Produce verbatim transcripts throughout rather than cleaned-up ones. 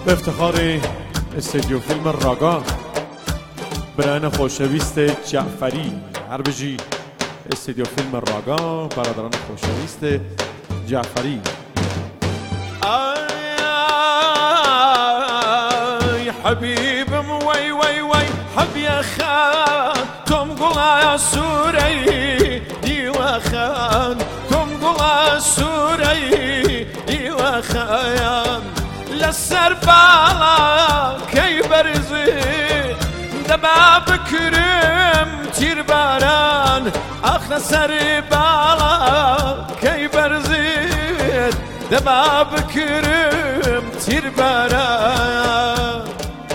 به افتخار استودیو فیلم راگا برایان خوشویست جعفری هر بجی استودیو فیلم راگا برادران خوشویست جعفری. آی حبیبم وی وی وی حبی خان تم قلا سوری دیو خان تم قلا سوری دیو خان لسر بالا کی برزی دبا بکرم تیر باران آخر سر بالا کی برزی دبا بکرم تیر باران.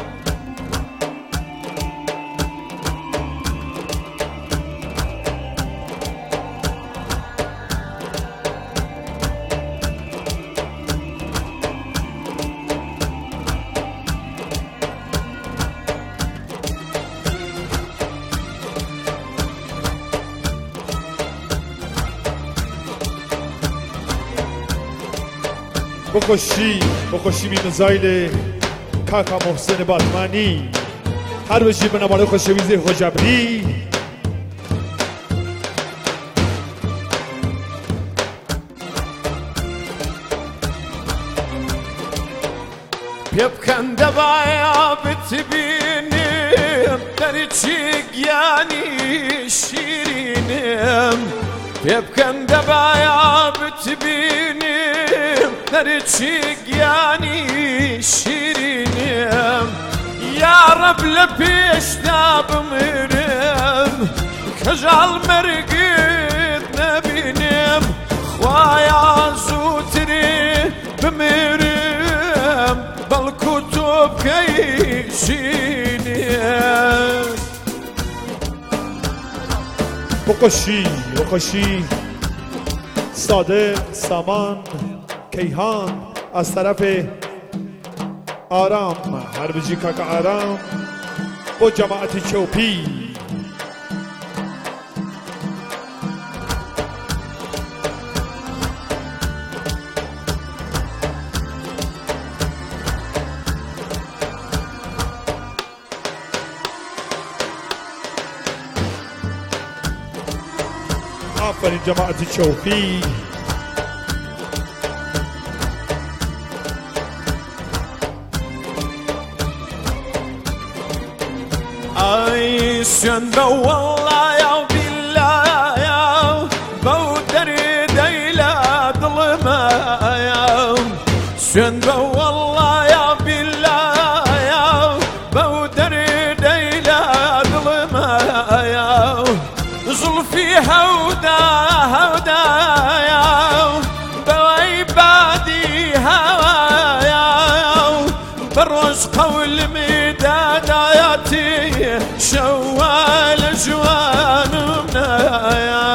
بخوشی بخوشی بی مزایل کاکا محسن باتمانی هر بشی به نماره خوشویزی خوشبری. بيبكن دبايا بتبينم دريتشيك يعني شيرينم بيبكن دبايا بتبينم دريتشيك يعني شيرينم يا رب لبيش داب مرم كجال مرقد نبينم خوايا زوتري بمرم بالكتب كيشينم. بخوشی بخوشی صادق سامان کیهان از طرف آرام هر بجی کاکا آرام با جماعت چوپی. آفرین جماعت چوپی. اي شنبه والله يا بالله يا بودر ديلا ظلمه يا شنبه والله يا بالله يا بودر ديلا ظلمه يا زلفي هودا هودا يا بويبادي هوايا بروش قول مداداتي شوال جوان منايا.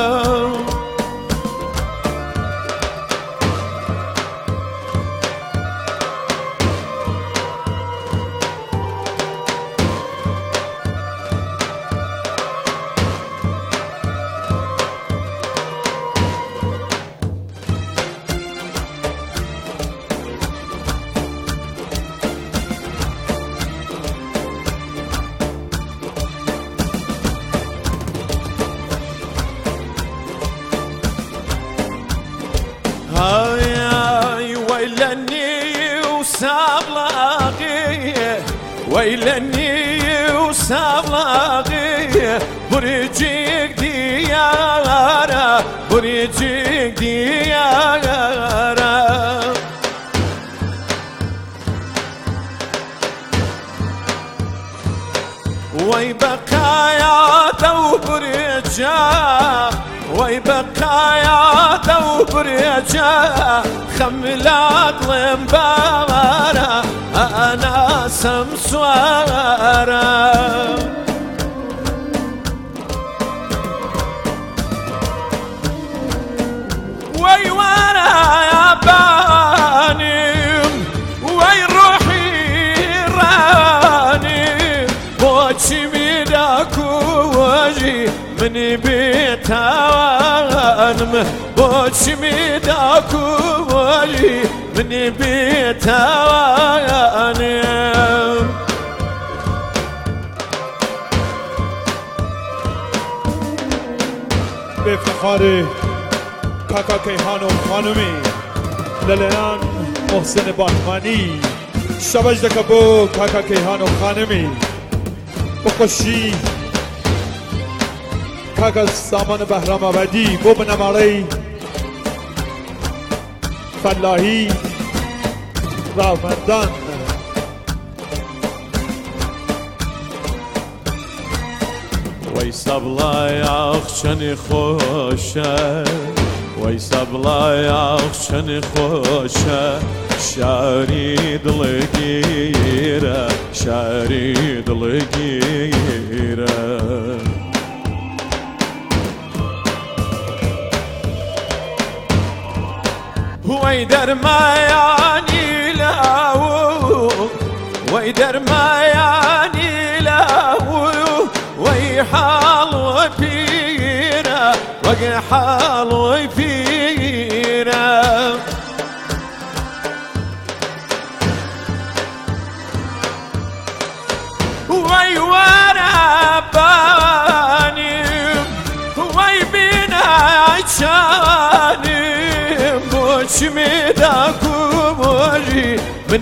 هاي هاي ويلني وسابلاغي ويلني وسابلاغي بريجيك ديارة بريجيك ديارة وي بقايا دوب رجال وي بقايا دوب رجال خملات لمبارة أنا سمسوارة وي وانا يا باني وي روحي راني وجهي ميداك وجهي من مني بيتوانم بوش ميداكولي مني بيتوانم به افتخار کاکا کیهان و خانمی للیان محسن باتمانی شبش دکبو کاکا کیهان و خانمی بخوشی کاکا سامان بهرام آبادی بو بنماره فلاحی راومندان وی سبلای آخشن خوشه وی سبلای آخشن خوشه شاری دلگیره شاری دلگیره وی در مایانی لاو وی در مایانی لاو وي حال وفينا وقع حال وفينا وي وانا باني وي بينا عشاني بوش ميداكو من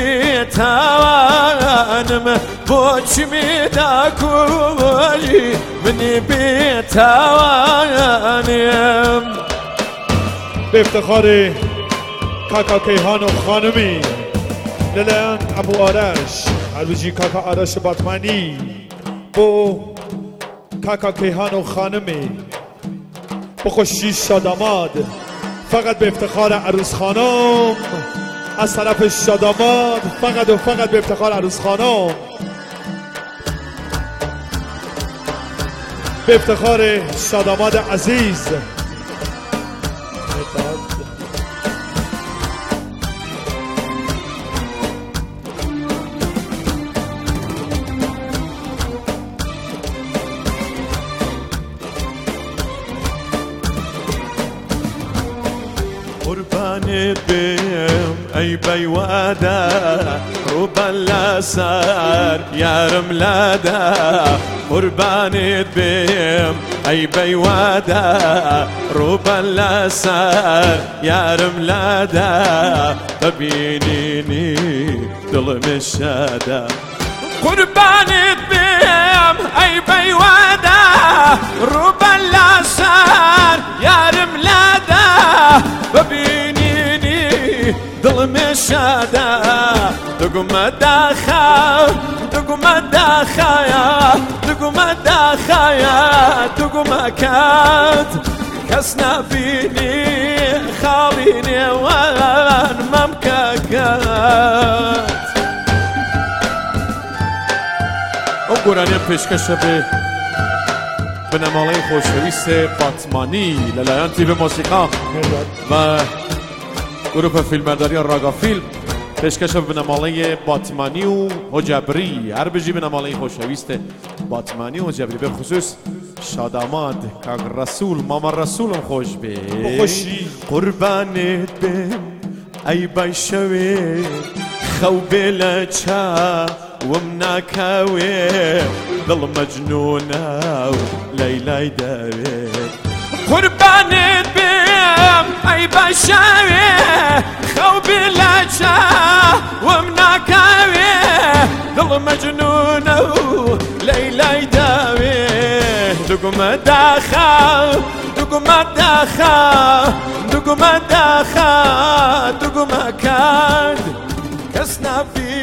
بيتوانم بوش ميداكولي من بيتوانم به افتخار کاکا کیهان و خانمی للیان ابو آرش هروجی کاکا آرش باتمانی بو کاکا کیهان و خانمی بخوشی شاداماد فقط به افتخار عروس خانم از طرف شاداماد فقط و فقط به افتخار عروس خانم به افتخار شاداماد عزیز قربانت بهم ای بیواده روبا لسر یارم لاده قربانت بهم ای بیواده روبا لسر یارم لاده ببینینی دلم شاده قربانت بهم ای بیواده روبا لسر یارم لاده ببینینی دلم شاده دگم داخل دگم داخل دگم داخل دگم کات کس نبینی خالینی وان ممکات او گرانی پیشکش به بنماله خوشویست باتمانی للیان تیب موسیقا و گروه فیلمبرداری راگا فیلم پیشکش بنماله باتمانی و حجبری هر بجی بنماله خوشویست باتمانی و حجبری به خصوص شاداماد کاک رسول ماما رسولم خوش به بخوشی قربانت بم ای بایشوی خوب لچا ومناكاوي ظل مجنونة وليلى داوي قربانت بهم اي بشاوي خوبي لجا ومناكاوي ظل مجنونة وليلى داوي دقم داخل دقم داخل دقم داخل دقم كاد كسنا في